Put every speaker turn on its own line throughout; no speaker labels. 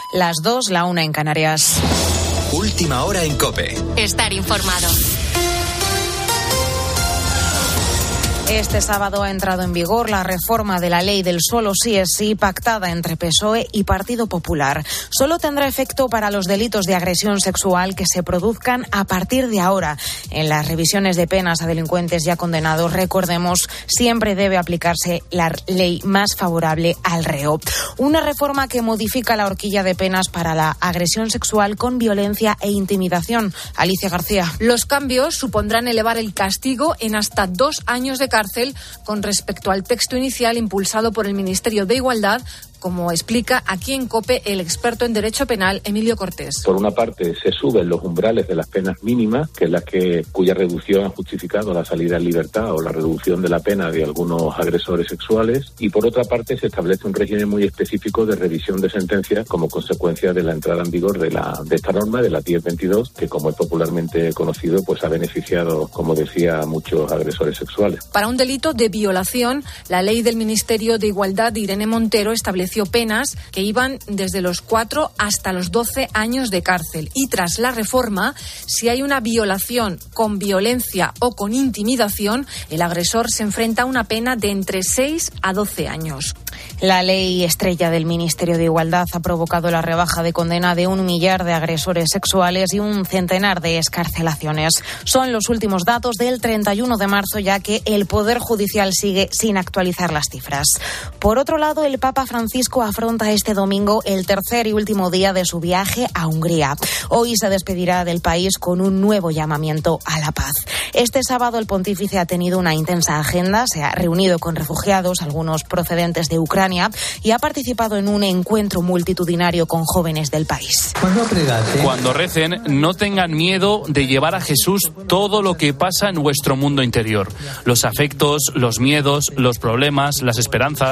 las 2, la 1 en Canarias.
Última hora en COPE.
Estar informado.
Este sábado ha entrado en vigor la reforma de la ley del solo sí es sí pactada entre PSOE y Partido Popular. Solo tendrá efecto para los delitos de agresión sexual que se produzcan a partir de ahora. En las revisiones de penas a delincuentes ya condenados, recordemos, siempre debe aplicarse la ley más favorable al reo. Una reforma que modifica la horquilla de penas para la agresión sexual con violencia e intimidación. Alicia García.
Los cambios supondrán elevar el castigo en hasta 2 años de cárcel con respecto al texto inicial impulsado por el Ministerio de Igualdad, como explica aquí en COPE el experto en Derecho Penal, Emilio Cortés.
Por una parte, se suben los umbrales de las penas mínimas, que es la cuya reducción ha justificado la salida en libertad o la reducción de la pena de algunos agresores sexuales, y por otra parte se establece un régimen muy específico de revisión de sentencias como consecuencia de la entrada en vigor de esta norma, de la 1022, que como es popularmente conocido, pues ha beneficiado, como decía, a muchos agresores sexuales.
Para un delito de violación, la ley del Ministerio de Igualdad de Irene Montero estableció penas que iban desde los 4 hasta los 12 años de cárcel. Y tras la reforma, si hay una violación con violencia o con intimidación, el agresor se enfrenta a una pena de entre 6 a 12 años.
La ley estrella del Ministerio de Igualdad ha provocado la rebaja de condena de 1 millar de agresores sexuales y un centenar de excarcelaciones. Son los últimos datos del 31 de marzo, ya que el Poder Judicial sigue sin actualizar las cifras. Por otro lado, el Papa Francisco afronta este domingo el tercer y último día de su viaje a Hungría. Hoy se despedirá del país con un nuevo llamamiento a la paz. Este sábado el pontífice ha tenido una intensa agenda, se ha reunido con refugiados, algunos procedentes de Ucrania, y ha participado en un encuentro multitudinario con jóvenes del país.
Cuando recen, no tengan miedo de llevar a Jesús todo lo que pasa en vuestro mundo interior. Los afectos, los miedos, los problemas, las esperanzas.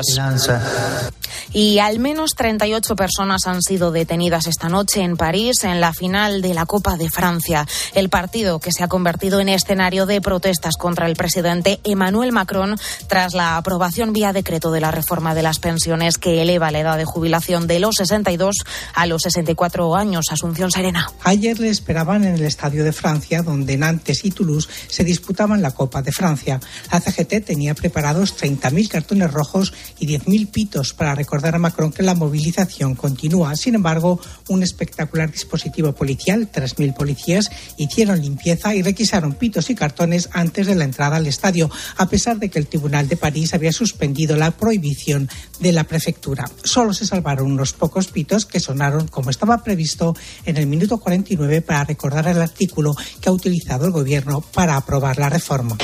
Y al menos 38 personas han sido detenidas esta noche en París en la final de la Copa de Francia. El partido que se ha convertido en escenario de protestas contra el presidente Emmanuel Macron tras la aprobación vía decreto de la reforma de las pensiones que eleva la edad de jubilación de los 62 a los 64 años. Asunción Serena.
Ayer le esperaban en el Estadio de Francia, donde Nantes y Toulouse se disputaban la Copa de Francia. La CGT tenía preparados 30.000 cartones rojos y 10.000 pitos para recordar a Macron que la movilización continúa. Sin embargo, un espectacular dispositivo policial, 3.000 policías, hicieron limpieza y requisaron pitos y cartones antes de la entrada al estadio, a pesar de que el Tribunal de París había suspendido la prohibición de la prefectura. Solo se salvaron unos pocos pitos que sonaron como estaba previsto en el minuto 49 para recordar el artículo que ha utilizado el gobierno para aprobar la reforma.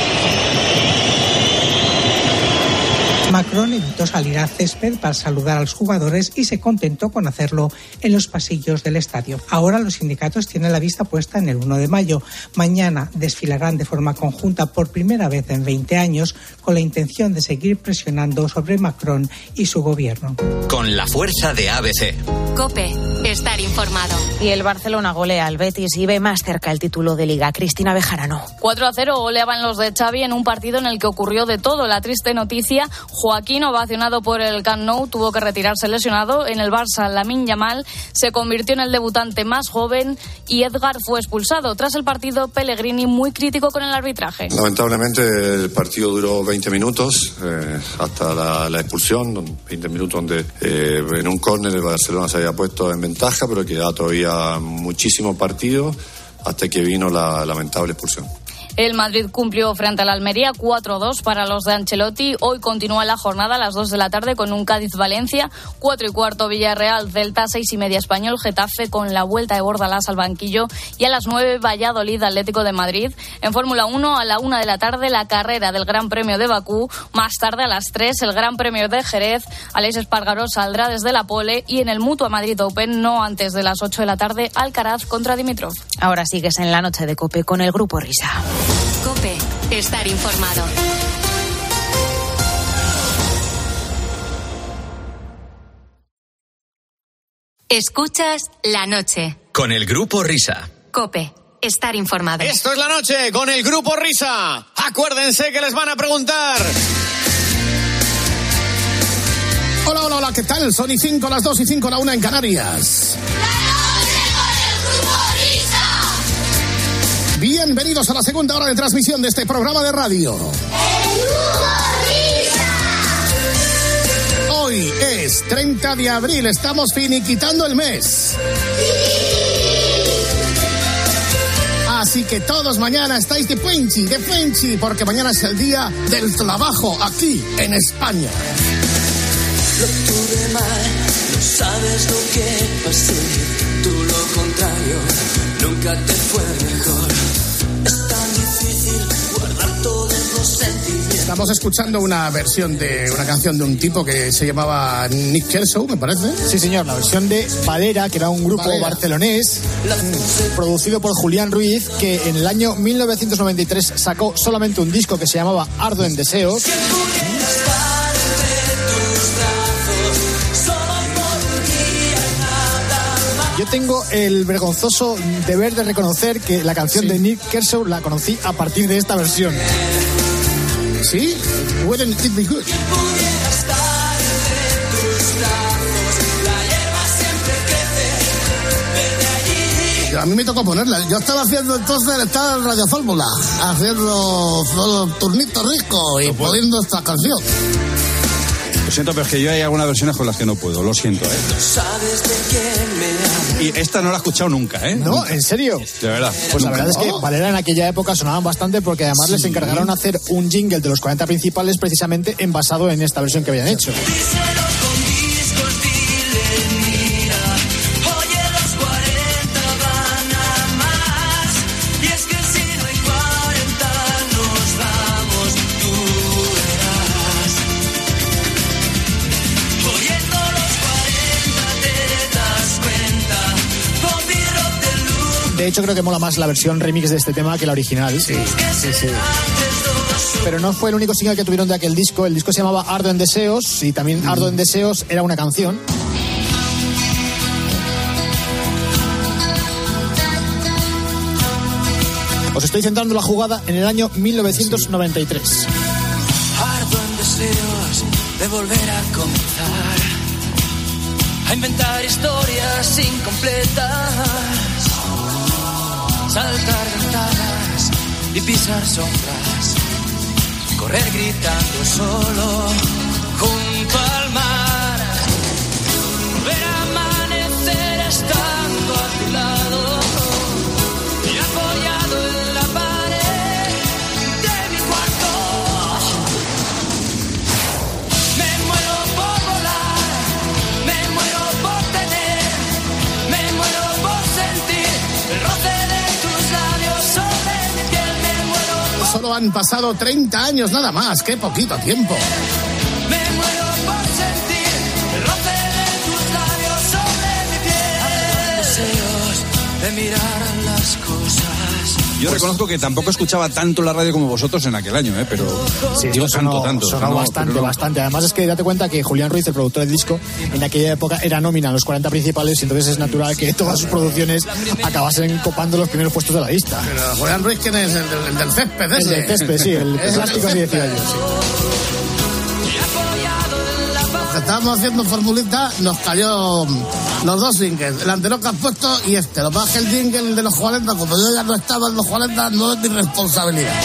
Macron evitó salir al césped para saludar a los jugadores y se contentó con hacerlo en los pasillos del estadio. Ahora los sindicatos tienen la vista puesta en el 1 de mayo. Mañana desfilarán de forma conjunta por primera vez en 20 años con la intención de seguir presionando sobre Macron y su gobierno.
Con la fuerza de ABC.
COPE. Estar informado.
Y el Barcelona golea al Betis y ve más cerca el título de Liga. Cristina Bejarano.
4-0 goleaban los de Xavi en un partido en el que ocurrió de todo. La triste noticia: Joaquín, ovacionado por el Camp Nou, tuvo que retirarse lesionado. En el Barça, Lamine Yamal se convirtió en el debutante más joven y Edgar fue expulsado. Tras el partido, Pellegrini muy crítico con el arbitraje.
Lamentablemente el partido duró 20 minutos hasta la expulsión, 20 minutos donde en un córner el Barcelona se había puesto en ventaja, pero quedaba todavía muchísimo partido hasta que vino la lamentable expulsión.
El Madrid cumplió frente al Almería 4-2 para los de Ancelotti. Hoy continúa la jornada a las 2 de la tarde con un Cádiz-Valencia, 4:15 Villarreal-Celta, 6:30 Español-Getafe con la vuelta de Bordalás al banquillo y a las 9 Valladolid-Atlético de Madrid. En Fórmula 1 a la 1 de la tarde la carrera del Gran Premio de Bakú, más tarde a las 3 el Gran Premio de Jerez. Alex Espargaró saldrá desde la pole y en el Mutua Madrid Open no antes de las 8 de la tarde Alcaraz contra Dimitrov.
Ahora sigues en la noche de COPE con el Grupo Risa.
COPE. Estar informado. Escuchas La Noche.
Con el Grupo Risa.
COPE. Estar informado.
Esto es La Noche con el Grupo Risa. Acuérdense que les van a preguntar.
Hola, hola, hola, ¿qué tal? Son y 5, las 2 y 5, la 1 en Canarias. Bienvenidos a la segunda hora de transmisión de este programa de radio. Hoy es 30 de abril, estamos finiquitando el mes. Así que todos mañana estáis de puenchi, porque mañana es el día del trabajo aquí en España.
Lo tuve mal, no sabes lo que pasé, tú lo contrario, nunca te fue mejor. Es tan difícil guardar todos los sentimientos.
Estamos escuchando una versión de una canción de un tipo que se llamaba Nick Kershaw, me parece.
Sí, señor, la versión de Valera, que era un grupo barcelonés producido por Julián Ruiz, que en el año 1993 sacó solamente un disco que se llamaba Ardo en Deseos. Yo tengo el vergonzoso deber de reconocer que la canción de Nick Kershaw la conocí a partir de esta versión.
¿Sí? Wouldn't it be good? A mí me tocó ponerla. Yo estaba haciendo entonces, estaba en Radio Fórmula, haciendo turnitos ricos y poniendo esta canción.
Lo siento, pero es que yo hay algunas versiones con las que no puedo, lo siento, Y esta no la he escuchado nunca, ¿eh?
No, ¿en serio?
De verdad.
Pues la verdad es que Valera en aquella época sonaban bastante, porque además les encargaron hacer un jingle de los 40 principales precisamente basado en esta versión que habían hecho. De hecho, creo que mola más la versión remix de este tema que la original. Sí. Pero no fue el único single que tuvieron de aquel disco. El disco se llamaba Ardo en Deseos, y también Ardo en Deseos era una canción. Os estoy centrando la jugada en el año 1993.
Ardo en deseos de volver a comenzar, a inventar historias incompletas, saltar ventanas y pisar sombras, correr gritando solo junto al mar, ver amanecer estando a tu lado y apoyado en la pared de mi cuarto. Me muero por volar, me muero por tener, me muero por sentir el roce de tus labios sobre mi piel, me muero por...
Solo han pasado 30 años nada más, qué poquito tiempo.
Me muero por sentir el roce de tus labios sobre mi piel, deseos de mirar las cosas.
Yo reconozco que tampoco escuchaba tanto la radio como vosotros en aquel año, pero
sí,
digo tanto.
Sonó bastante. Además es que date cuenta que Julián Ruiz, el productor del disco, en aquella época era nómina en los 40 principales, y entonces es natural que todas sus producciones acabasen copando los primeros puestos de la lista.
Pero Julián Ruiz, ¿quién es? El del césped ese.
El del césped, sí, el plástico de 18 años.
Los que estábamos haciendo formulita, nos cayó los dos singles, el anterior que has puesto y este. Lo que pasa es que el jingle de los 40, como yo ya no estaba en los 40, no es mi responsabilidad.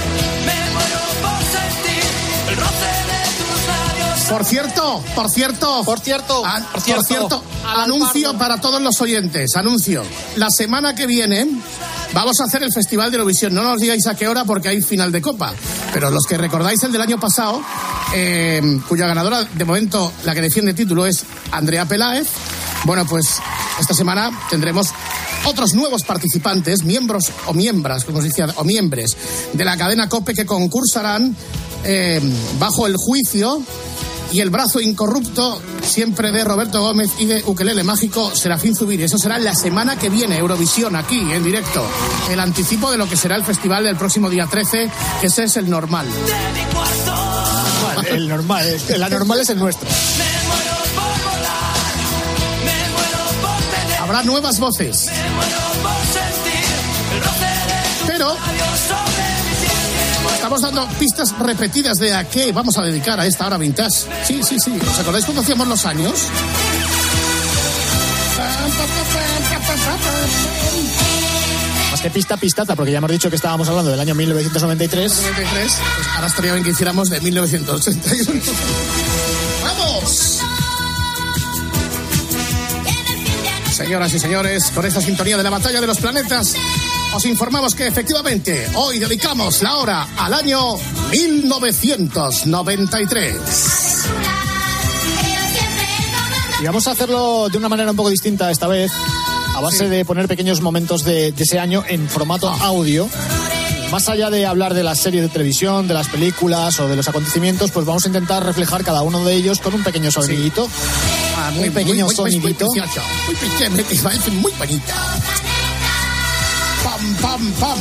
Por cierto, anuncio para todos los oyentes, la semana que viene vamos a hacer el Festival de Eurovisión. No nos digáis a qué hora porque hay final de Copa, pero los que recordáis el del año pasado, cuya ganadora, de momento, la que defiende el título es Andrea Peláez. Bueno, pues esta semana tendremos otros nuevos participantes, miembros o miembras, como se decía, o miembros de la cadena COPE, que concursarán bajo el juicio y el brazo incorrupto siempre de Roberto Gómez y de Ukelele Mágico Serafín Zubiri. Eso será la semana que viene, Eurovisión, aquí en directo. El anticipo de lo que será el festival del próximo día 13, que ese es el normal.
El normal, el anormal es el nuestro.
Habrá nuevas voces. Pero Estamos dando pistas repetidas de a qué vamos a dedicar a esta hora vintage. Sí. ¿Os acordáis cuando hacíamos los años?
Más que pistaza, porque ya hemos dicho que estábamos hablando del año 1993.
Pues ahora estaría bien que hiciéramos de 1981. ¡Vamos! Señoras y señores, con esta sintonía de la batalla de los planetas, os informamos que efectivamente hoy dedicamos la hora al año 1993.
Y vamos a hacerlo de una manera un poco distinta esta vez, a base de poner pequeños momentos de ese año en formato audio. Más allá de hablar de las series de televisión, de las películas o de los acontecimientos, pues vamos a intentar reflejar cada uno de ellos con un pequeño sonidito.
Sí. Un pequeño sonidito. Muy bonita. Pam, pam, pam.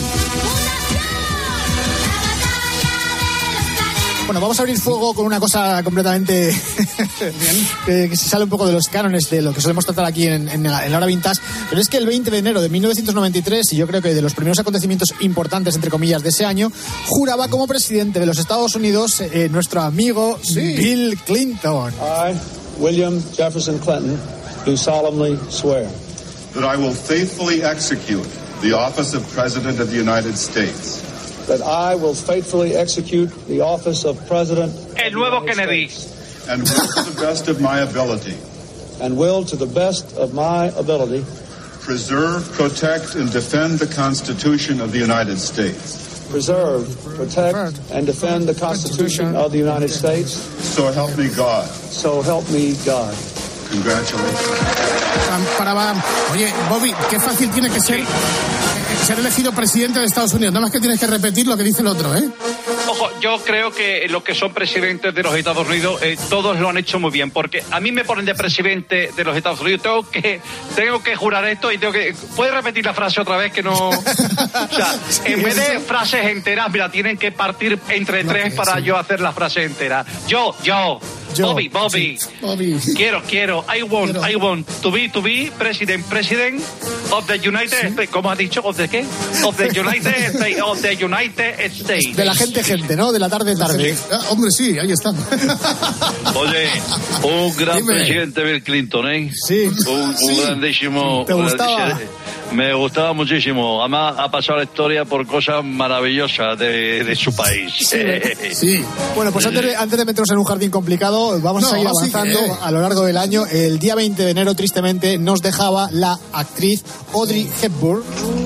Bueno, vamos a abrir fuego con una cosa completamente que se sale un poco de los cánones de lo que solemos tratar aquí en la hora vintage, pero es que el 20 de enero de 1993, y yo creo que de los primeros acontecimientos importantes, entre comillas, de ese año, juraba como presidente de los Estados Unidos nuestro amigo Bill Clinton.
I, William Jefferson Clinton, do solemnly swear
that I will faithfully execute the office of President of the United States.
That I will faithfully execute the office of President.
El nuevo Kennedy.
And will to the best of my ability.
And will to the best of my ability.
Preserve, protect, and defend the Constitution of the United States.
Preserve, protect, and defend the Constitution of the United States.
So help me God.
So help me God.
Congratulations.
Oye, Bobby, qué fácil tiene que ser elegido presidente de Estados Unidos. Nada más que tienes que repetir lo que dice el otro, ¿eh?
Ojo, yo creo que los que son presidentes de los Estados Unidos, todos lo han hecho muy bien, porque a mí me ponen de presidente de los Estados Unidos, tengo que jurar esto y ¿puedes repetir la frase otra vez que no? O sea, en vez de frases enteras, mira, tienen que partir entre tres para yo hacer la frase entera. Yo. Bobby. Quiero. I want to be president of the United States. ¿Cómo has dicho? ¿Of the qué? Of the United States.
De la gente, ¿no? De la tarde.
Sí. Hombre, sí, ahí está.
Oye, un gran presidente Bill Clinton, ¿eh?
Sí.
Un grandísimo.
¿Te gustaba?
Me gustaba muchísimo. Además, ha pasado la historia por cosas maravillosas de su país.
Sí. Bueno, pues antes de meternos en un jardín complicado, vamos a seguir avanzando a lo largo del año. El día 20 de enero, tristemente, nos dejaba la actriz Audrey Hepburn.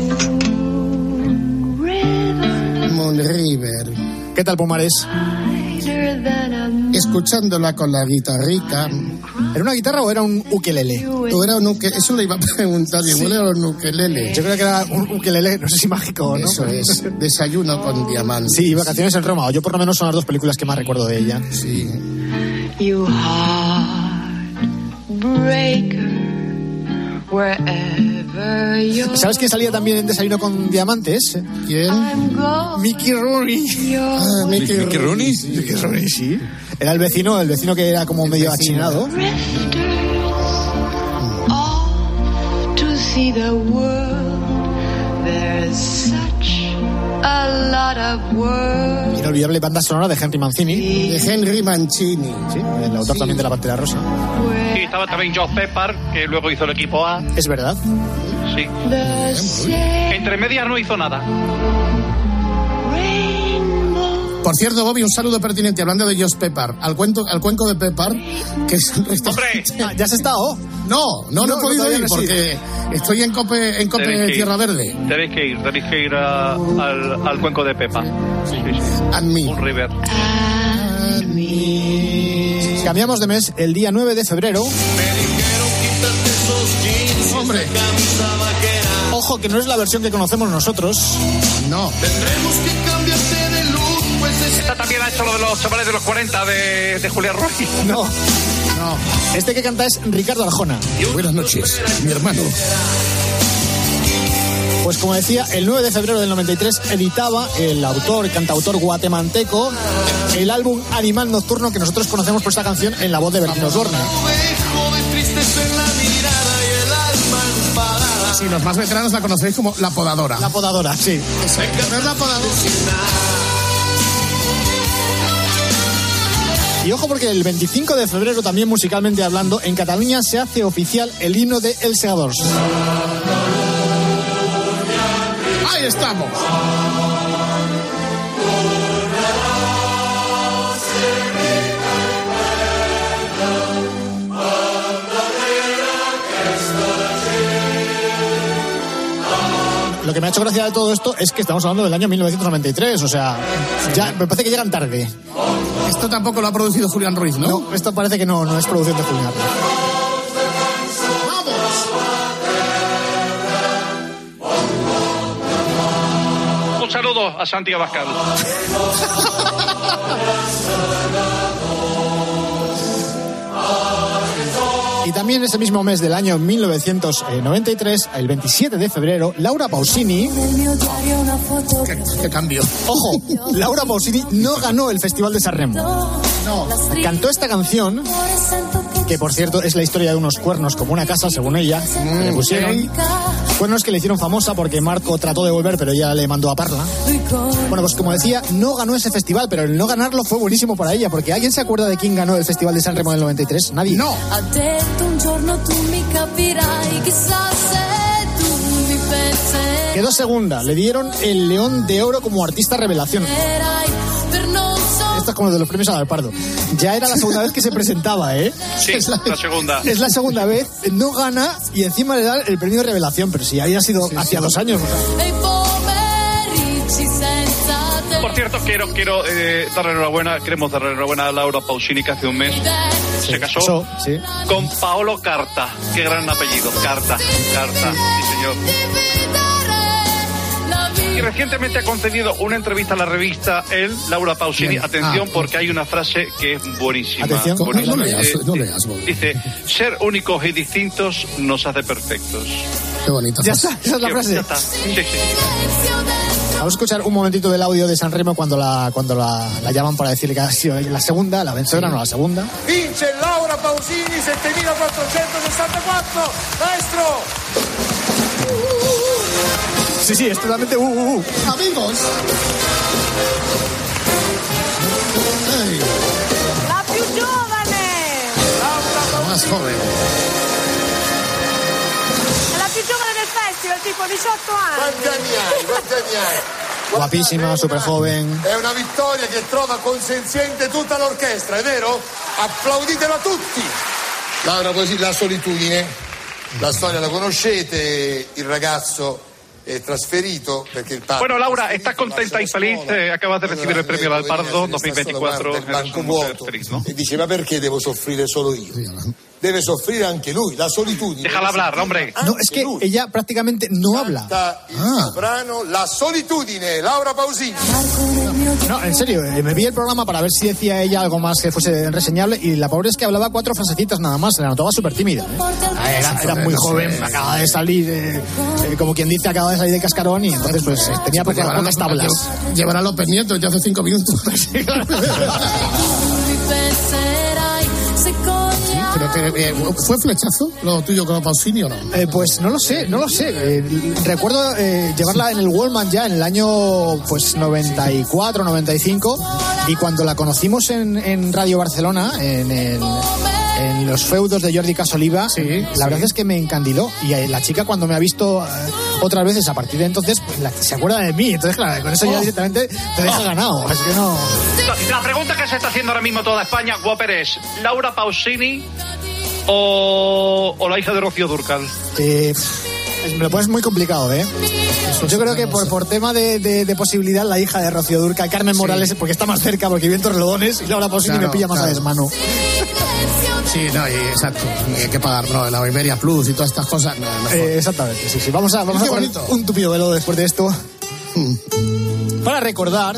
Moon River.
¿Qué tal, Pumares?
Escuchándola con la guitarrita.
¿Era una guitarra o era un ukelele?
¿O era un ukelele? Eso le iba a preguntar. Igual era un ukelele.
Yo creo que era un ukelele, no sé si mágico, ¿no?
Eso es. Desayuno con diamantes.
Sí, Vacaciones en Roma. Yo por lo menos son las dos películas que más recuerdo de ella.
Sí.
You heartbreaker, wherever you're.
¿Sabes quién salía también en Desayuno con Diamantes?
¿Quién?
Mickey Rooney.
¿Mickey Rooney?
Mickey Rooney, sí. Era el vecino que era como medio achinado.
To see the world, there's such a lot of world.
Inolvidable banda sonora de Henry Mancini.
De Henry Mancini.
Sí, el autor también de La Pantera Rosa.
Sí, estaba también Joe Pepper, que luego hizo el equipo A.
Es verdad.
Sí. Entre medias no hizo nada.
Por cierto, Bobby, un saludo pertinente hablando de Josh Pepper, al cuenco de Pepper, que es un restaurante.
¡Hombre!
¿Ya has estado?
No he podido ir porque estoy en Cope Tierra Verde.
Tenéis que ir al cuenco de Pepa. Sí. Un river.
Cambiamos de mes el día 9 de febrero.
Hombre.
Ojo, que no es la versión que conocemos nosotros.
No.
Tendremos que cambiarte de look.
Esta también ha hecho lo de los chavales de los 40 de Julián Ruiz.
No. Este que canta es Ricardo Arjona.
Buenas noches, mi hermano.
Pues como decía, el 9 de febrero del 93 editaba el cantautor guatemalteco el álbum Animal Nocturno, que nosotros conocemos por esta canción en la voz de Bertín Osborne.
Sí, los más veteranos la conocéis como La Podadora.
La Podadora, sí.
¿No es La Podadora?
Y ojo porque el 25 de febrero, también musicalmente hablando, en Cataluña se hace oficial el himno de Els Segadors.
Ahí estamos.
Lo que me ha hecho gracia de todo esto es que estamos hablando del año 1993, o sea, ya me parece que llegan tarde.
Esto tampoco lo ha producido Julián Ruiz, ¿no?
No, esto parece que no es producción de Julián Ruiz.
Un saludo a Santi Abascal.
Y también ese mismo mes del año 1993, el 27 de febrero, Laura Pausini...
¿Qué cambio?
Ojo, Laura Pausini no ganó el Festival de Sanremo.
No.
Cantó esta canción, que por cierto es la historia de unos cuernos como una casa, según ella, que le pusieron. Cuernos que le hicieron famosa porque Marco trató de volver, pero ella le mandó a Parla. Bueno, pues como decía, no ganó ese festival, pero el no ganarlo fue buenísimo para ella, porque ¿alguien se acuerda de quién ganó el Festival de Sanremo del 93? Nadie.
No.
Quedó segunda, le dieron el León de Oro como artista revelación. Esto es como de los premios a Pardo. Ya era la segunda vez que se presentaba, ¿eh?
Sí, la segunda.
Es la segunda vez, no gana y encima le dan el premio de revelación, pero si había sido hacía 2 años.
Por cierto, quiero darle enhorabuena, queremos darle enhorabuena a Laura Pausini, que hace un mes se casó con Paolo Carta. Qué gran apellido, Carta, sí señor. Y recientemente ha concedido una entrevista a la revista Laura Pausini. Atención, porque hay una frase que es buenísima.
Atención,
no leas.
Dice, ser únicos y distintos nos hace perfectos.
Qué bonita.
Ya está, esa es la frase.
Ya está. Sí.
Vamos a escuchar un momentito del audio de Sanremo cuando la llaman para decirle que ha sido la segunda, la vencedora, no la segunda.
Vince Laura Pausini, 7464, maestro.
Sí, es totalmente
Amigos.
La più giovane.
La más joven.
La più giovane del festival, tipo 18 anni. Quanti anni hai?
Guapísima, súper joven.
È una vittoria che trova consenziente tutta l'orchestra, è vero? Applauditela tutti. Laura, così la solitudine. La storia la conoscete, il ragazzo trasferito perché il padre.
Bueno, Laura, ¿estás contenta y feliz? Acabas de recibir el premio del Pardo 2024.
Eres una mujer feliz, ¿no? E dice, ma perché devo soffrire solo io? Debe soffrire anche lui, la solitudine.
Déjala hablar, hombre.
No, es que ella prácticamente no habla.
Soprano, la solitudine, Laura Pausini.
No, en serio, me vi el programa para ver si decía ella algo más que fuese reseñable y la pobre es que hablaba 4 frasecitas nada más, se la notaba súper tímida. Era muy joven, acaba de salir, como quien dice, acaba de salir de cascarón y entonces pues tenía pocas tablas.
Llevará a López Nieto ya hace 5 minutos. Pero que, ¿fue flechazo lo tuyo con Pausini o no?
Pues no lo sé. Recuerdo llevarla en el Wallman ya en el año pues 94, 95 y cuando la conocimos en Radio Barcelona, en los feudos de Jordi Casoliva, la verdad es que me encandiló y la chica cuando me ha visto otras veces a partir de entonces pues se acuerda de mí, entonces claro, con eso ya directamente te deja ganado, así que no.
La pregunta que se está haciendo ahora mismo toda España, Whopper, es ¿Laura Pausini o la hija de Rocío Dúrcal?
Me lo pones muy complicado, ¿eh? Yo creo que por tema de posibilidad la hija de Rocío Dúrcal, Carmen Morales, porque está más cerca, porque vive en Torrelodones y Laura Pausini me pilla más a desmano.
Sí, no, exacto. Hay que pagar la Iberia Plus y todas estas cosas.
Exactamente, sí. Vamos a poner un tupido velo después de esto. Para recordar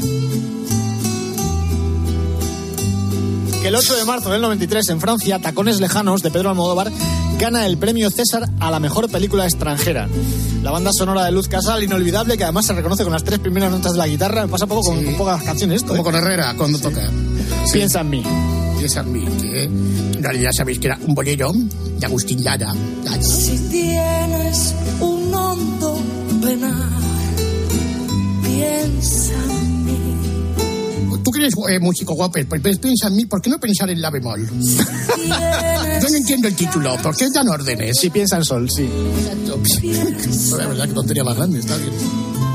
que el 8 de marzo del 93 en Francia, Tacones Lejanos, de Pedro Almodóvar, gana el premio César a la mejor película extranjera. La banda sonora de Luz Casal, inolvidable, que además se reconoce con las 3 primeras notas de la guitarra. Me pasa poco con pocas canciones esto.
Como con Herrera cuando toca.
Piensa en mí.
Piensa en mí, que en realidad sabéis que era un bolero de Agustín Lara.
Si tienes un hondo penar, piensa en mí.
¿Tú crees eres músico guapo, pues piensa en mí, ¿por qué no pensar en la bemol? Yo no entiendo el título, ¿por qué dan órdenes?
Si piensa en sol, sí.
Exacto. La verdad, que tontería más grande, está bien.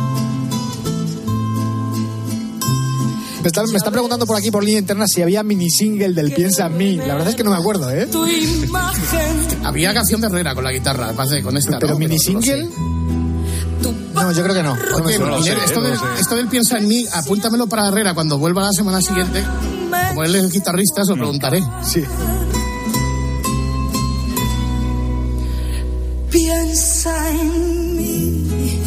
Me están preguntando por aquí, por línea interna, si había mini single del Piensa en mí. La verdad es que no me acuerdo, ¿eh?
Había canción de Herrera con la guitarra, parece, con esta.
¿Pero mini single? No, yo creo que no.
Esto del Piensa en mí, apúntamelo para Herrera cuando vuelva la semana siguiente. Como él es el guitarrista, se lo preguntaré.
Sí.
Piensa en mí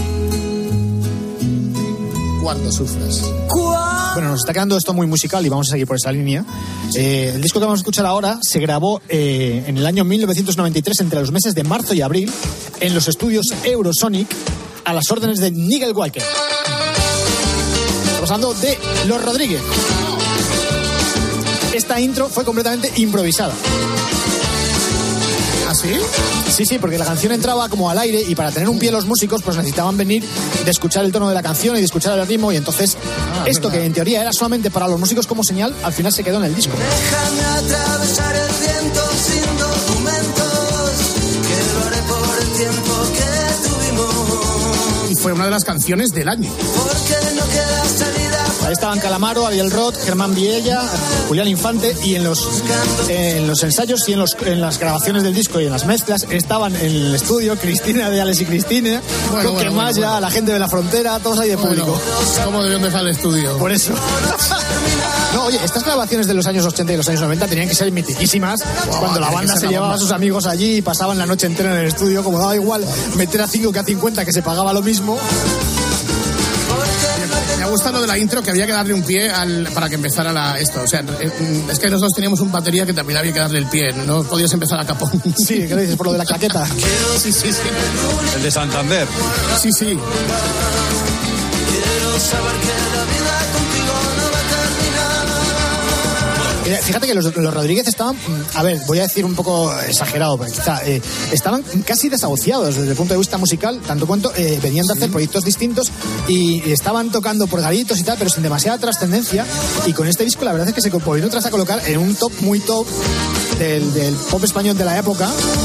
cuando sufras.
Bueno, nos está quedando esto muy musical y vamos a seguir por esa línea. El disco que vamos a escuchar ahora se grabó en el año 1993 entre los meses de marzo y abril en los estudios Eurosonic a las órdenes de Nigel Walker. Estamos hablando de Los Rodríguez. Esta intro fue completamente improvisada.
¿Ah, sí?
Sí, porque la canción entraba como al aire y para tener un pie los músicos pues necesitaban venir de escuchar el tono de la canción y de escuchar el ritmo, y entonces esto verdad, que en teoría era solamente para los músicos como señal, al final se quedó en el disco.
Déjame atravesar el viento sin documentos, que lo haré por el tiempo que tuvimos.
Y fue una de las canciones del año.
Porque no queda salida.
Ahí estaban Calamaro, Ariel Roth, Germán Viella, Julián Infante, y en los ensayos y en las grabaciones del disco y en las mezclas estaban en el estudio Cristina de Alex y Cristina, Coque Maya, la gente de La Frontera, todos ahí de público.
¿Cómo debió empezar el estudio?
Por eso. No, oye, estas grabaciones de los años 80 y los años 90 tenían que ser mitiquísimas, cuando la banda se llevaba a sus amigos allí y pasaban la noche entera en el estudio, como daba igual meter a 5 que a 50, que se pagaba lo mismo.
Me gusta lo de la intro, que había que darle un pie para que empezara esto. O sea, es que nosotros teníamos un batería que también había que darle el pie. No podías empezar a capón.
Sí, ¿qué le dices? Por lo de la claqueta.
Sí.
El de Santander.
Sí.
Quiero saber que la vida contigo no va a terminar.
Fíjate que los Rodríguez estaban, a ver, voy a decir un poco exagerado, pero quizá, estaban casi desahuciados desde el punto de vista musical, tanto cuanto venían de hacer proyectos distintos y estaban tocando por garitos y tal, pero sin demasiada trascendencia. Y con este disco la verdad es que se volvió otra vez a colocar en un top muy top del pop español de la época.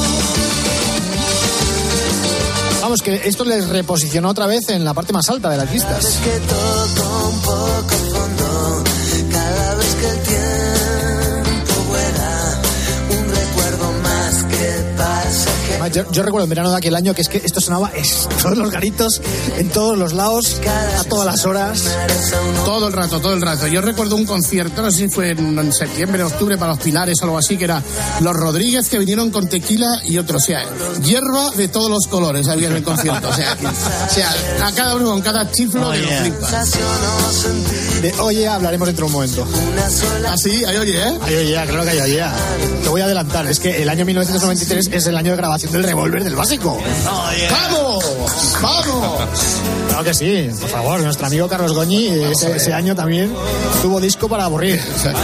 Vamos, que esto les reposicionó otra vez en la parte más alta de las listas.
Es que toco un poco fondo cada vez que el tiempo vuela, un recuerdo más que pasa.
Yo recuerdo en verano de aquel año que es que esto sonaba en todos los garitos, en todos los lados, a todas las horas.
Todo el rato. Yo recuerdo un concierto, no sé si fue en septiembre, octubre, para los Pilares o algo así, que era Los Rodríguez, que vinieron con tequila y otros, o sea, hierba de todos los colores había en el concierto. O sea, a cada uno con cada chiflo de los flipas.
De Oye hablaremos dentro de un momento.
¿Ah, sí? ¿Hay Oye,
Hay Oye, claro que hay Oye. Te voy a adelantar, es que el año 1993 es el año de grabación del Revólver del Básico.
¡Vamos!
Claro que sí, por favor, nuestro amigo Carlos Goñi ese año también tuvo disco para aburrir.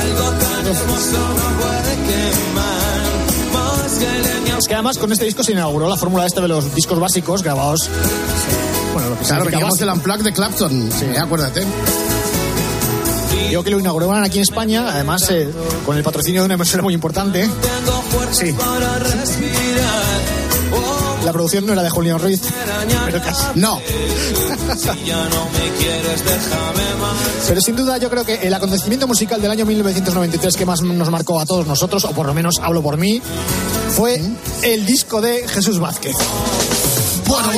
Es que además con este disco se inauguró la fórmula de los discos básicos grabados. Bueno, lo que
claro, veníamos del Unplugged de Clapton, sí, acuérdate.
Digo que lo inauguraban aquí en España, además con el patrocinio de una emisora muy importante. Sí. La producción no era de Julián Ruiz, pero casi.
No.
Pero sin duda yo creo que el acontecimiento musical del año 1993 que más nos marcó a todos nosotros, o por lo menos hablo por mí, fue el disco de Jesús Vázquez.
Bueno.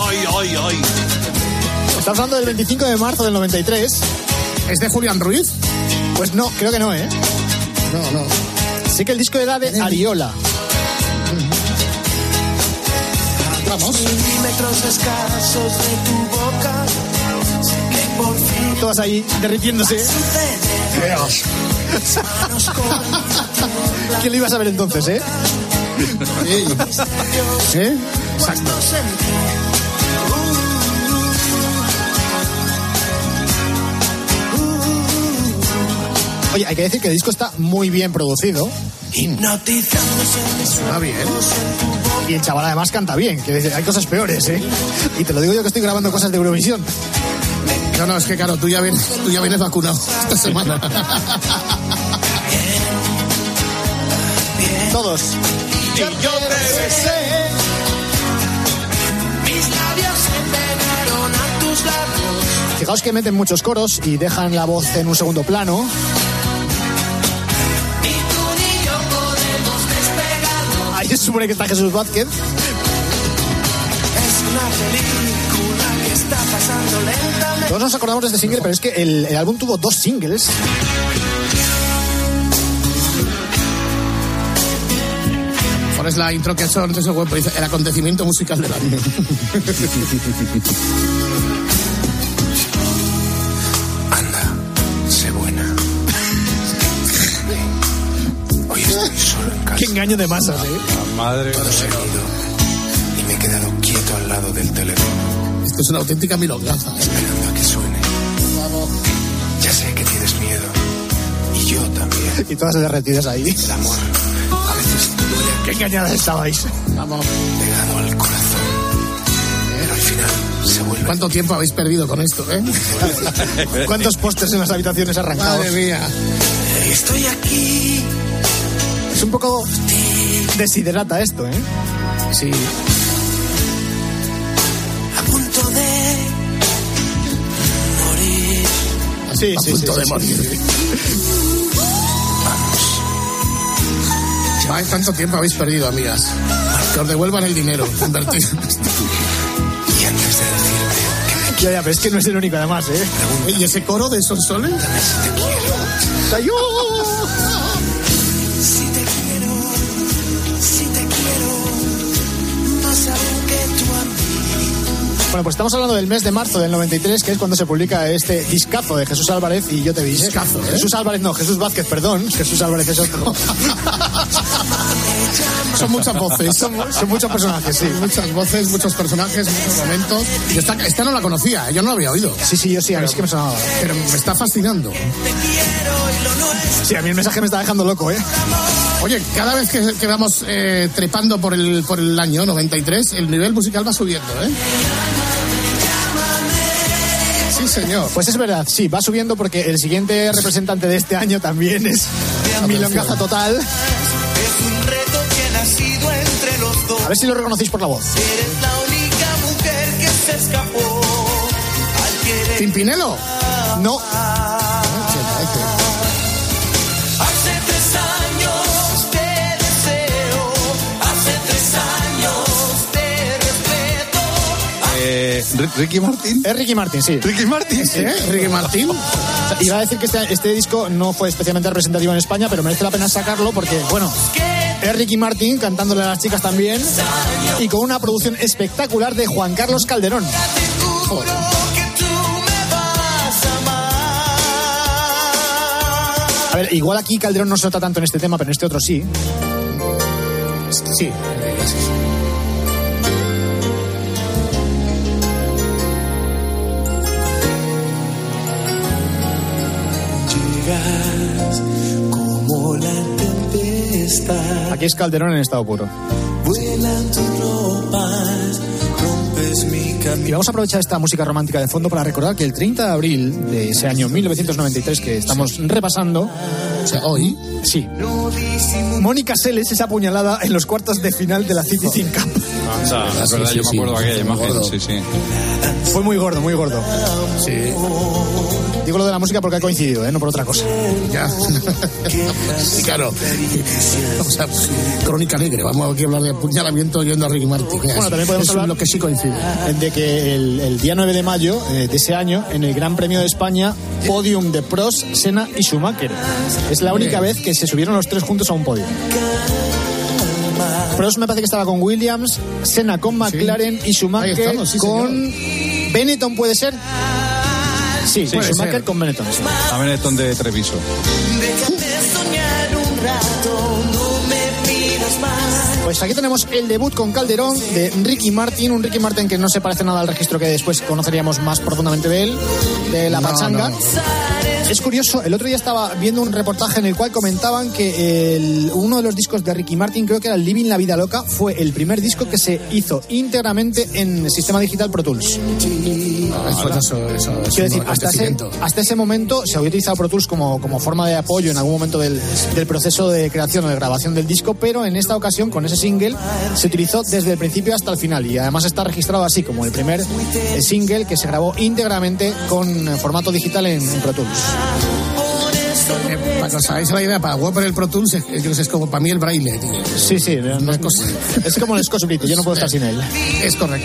Estamos hablando del 25 de marzo del 93.
¿Es de Julián Ruiz?
Pues no, creo que no, ¿eh?
No.
Sí que el disco era de Ariola.
Vamos.
Milímetros escasos de tu boca. Sé que por fin
todas ahí derritiéndose. ¿Quién lo iba a saber entonces, Exacto. Oye, hay que decir que el disco está muy bien producido.
Está bien.
Y el chaval además canta bien, que hay cosas peores, Y te lo digo yo que estoy grabando cosas de Eurovisión.
No, es que claro, tú ya vienes vacunado esta semana.
Todos.
Y yo te besé. Mis labios envenenaron a tus labios.
Fijaos que meten muchos coros y dejan la voz en un segundo plano. Ahí se supone que está Jesús Vázquez.
Es una película que está pasando lentamente.
Todos nos acordamos de este single, pero es que el álbum tuvo 2 singles.
Pones la intro que ha hecho antes el web, dice el acontecimiento musical del año.
Anda, sé buena. Hoy estoy solo en casa.
Qué engaño de masas,
Madre.
Todo se ha ido y me he quedado quieto al lado del teléfono.
Esto es una auténtica milongaza.
Esperando a que suene. Ya sé que tienes miedo. Y yo también.
Y todas derretidas ahí.
El amor a veces duele.
Qué engañadas estabais.
Vamos.
Pegado al corazón. Pero al final se vuelve.
¿Cuánto tiempo habéis perdido con esto,
¿Cuántos pósters en las habitaciones arrancados?
Madre mía.
Estoy aquí.
Es un poco desiderata esto,
Sí.
A punto de morir.
Sí,
A punto de morir. Vamos. ¿Cuánto tiempo habéis perdido, amigas? Que os devuelvan el dinero invertido.
Y antes de decirte
Ya, pero es que no es el único además,
¿Y ese coro de Son Soles?
te quiero.
¡Ay,
Si te quiero, más aún que tú a mí.
Bueno, pues estamos hablando del mes de marzo del 93, que es cuando se publica este discazo de Jesús Álvarez y Yo te vi.
Discazo,
Jesús Álvarez, no, Jesús Vázquez, perdón. Jesús Álvarez es otro.
Son muchas voces.
Son muchos personajes, sí.
Muchas voces, muchos personajes, muchos momentos. Y esta no la conocía, yo no la había oído.
Sí, yo sí, a mí es que me sonaba.
Pero me está fascinando.
Sí, a mí el mensaje me está dejando loco,
Oye, cada vez que vamos trepando por el año 93, el nivel musical va subiendo, Sí, señor.
Pues es verdad, sí, va subiendo porque el siguiente representante de este año también es milongaza total.
Es un reto que ha nacido entre los dos.
A ver si lo reconocéis por la voz.
Eres la única mujer que se escapó al querer.
¿Pimpinelo?
No.
Hace 3 años te deseo, hace 3 años te respeto.
¿Ricky Martin?
Es Ricky Martin, sí.
¿Ricky Martin?
¿Ricky Martin?
Iba a decir que este disco no fue especialmente representativo en España, pero merece la pena sacarlo porque, bueno, es Ricky Martin cantándole a las chicas también y con una producción espectacular de Juan Carlos Calderón.
Joder.
A ver, igual aquí Calderón no se nota tanto en este tema, pero en este otro sí.
Sí.
Llegas como la tempestad.
Aquí es Calderón en estado puro.
Vuelan tus ropas, rompes mi camino.
Y vamos a aprovechar esta música romántica de fondo para recordar que el 30 de abril de ese año 1993 que estamos repasando,
o sea, hoy,
sí, Mónica Seles es apuñalada en los cuartos de final de la Citizen Cup.
Anda, es verdad, yo me acuerdo de aquella imagen. Sí.
Fue muy gordo, muy gordo.
Sí.
Digo lo de la música porque ha coincidido, no por otra cosa.
Ya. Sí, claro. O sea, crónica negra. Vamos aquí a hablar de apuñalamiento yendo a Ricky Martin.
Bueno, también podemos hablar
lo que sí coincide.
De que el día 9 de mayo de ese año, en el Gran Premio de España, podium de Prost, Senna y Schumacher. Es la única vez que se subieron los 3 juntos a un podio. Prost me parece que estaba con Williams, Senna con McLaren y Schumacher con Benetton, ¿puede ser? Sí, Schumacher ser. Con Benetton.
A Benetton de Treviso.
Déjame soñar un rato, no me pidas más.
Pues aquí tenemos el debut con Calderón de Ricky Martin, un Ricky Martin que no se parece nada al registro que después conoceríamos más profundamente de él, de la pachanga. Es curioso, el otro día estaba viendo un reportaje en el cual comentaban que uno de los discos de Ricky Martin, creo que era el Living la Vida Loca, fue el primer disco que se hizo íntegramente en sistema digital Pro Tools. Quiero decir, hasta ese momento se había utilizado Pro Tools como forma de apoyo en algún momento del proceso de creación o de grabación del disco, pero en esta ocasión, con ese single, se utilizó desde el principio hasta el final y además está registrado así como el primer single que se grabó íntegramente con formato digital en Pro Tools.
Para que os hagáis la idea, para Whopper el Pro Tools es como para mí el braille, tío.
Sí, es como el Scotch Brito, yo no puedo estar sin él.
Es correcto.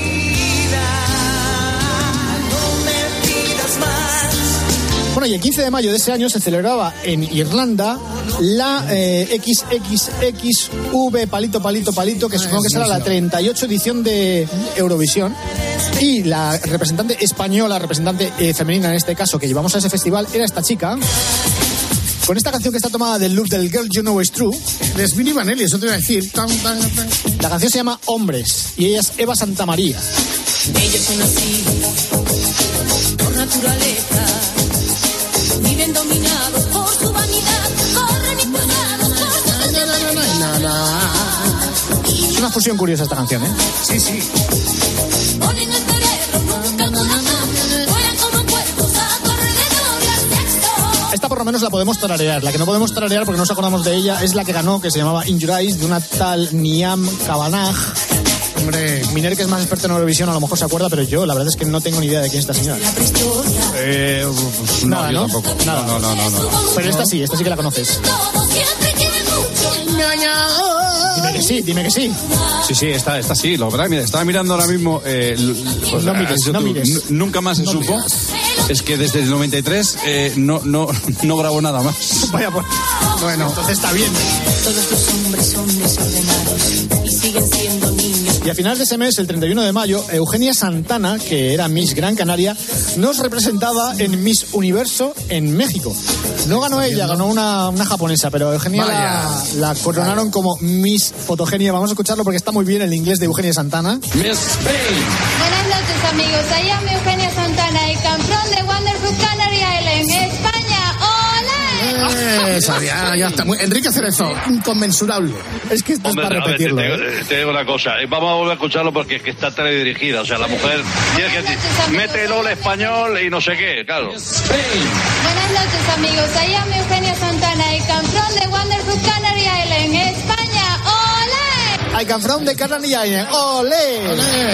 Bueno, y el 15 de mayo de ese año se celebraba en Irlanda la XXXV palito, que supongo que será la 38 edición de Eurovisión. Y la representante española, representante femenina en este caso, que llevamos a ese festival, era esta chica. Con esta canción que está tomada del loop del Girl You Know It's True.
De Smiley Vanilli, eso te iba a decir.
La canción se llama Hombres y ella es Eva Santamaría.
Ellos son así, por naturaleza, viven dominados por su vanidad, corren impulsados por su
Es una fusión curiosa esta canción, ¿eh?
Sí.
ponen el cerebro, nunca el corazón, vuelan como cuerpos a tu alrededor y al sexo.
Esta por lo menos la podemos tararear. La que no podemos tararear porque no nos acordamos de ella es la que ganó, que se llamaba In Your Eyes, de una tal Niam Kavanagh.
Hombre,
Miner, que es más experto en Eurovisión, a lo mejor se acuerda, pero yo la verdad es que no tengo ni idea de quién es esta señora.
No, yo tampoco.
Nada.
No.
Pero esta sí que la conoces. Dime que sí.
Sí, esta sí. Lo verdad, mira, estaba mirando ahora mismo.
No mires.
Nunca más se supo. Es que desde el 93 no grabó nada más.
Vaya, pues. Bueno, entonces está bien.
Todos los hombres son desordenados y siguen siendo niños.
Y a finales de ese mes, el 31 de mayo, Eugenia Santana, que era Miss Gran Canaria, nos representaba en Miss Universo en México. No ganó ella, ganó una japonesa, pero Eugenia la coronaron como Miss Fotogenia. Vamos a escucharlo porque está muy bien el inglés de Eugenia Santana.
Miss Spain. Buenas noches, amigos. I am Eugenia Santana y come from the wonderful Canary Island, España. ¡Hola!
Ya está. Enrique Cerezo, inconmensurable.
Es que esto
Hombre,
es para repetirlo.
te digo una cosa. Vamos a volver a escucharlo porque es que está teledirigida. O sea, la mujer tiene que mételo el español y no sé qué, claro.
Buenas noches, amigos. I am Eugenia Santana y come from the wonderful Canary Island, España. ¡Ole!
I come from the Canary Island. ¡Ole!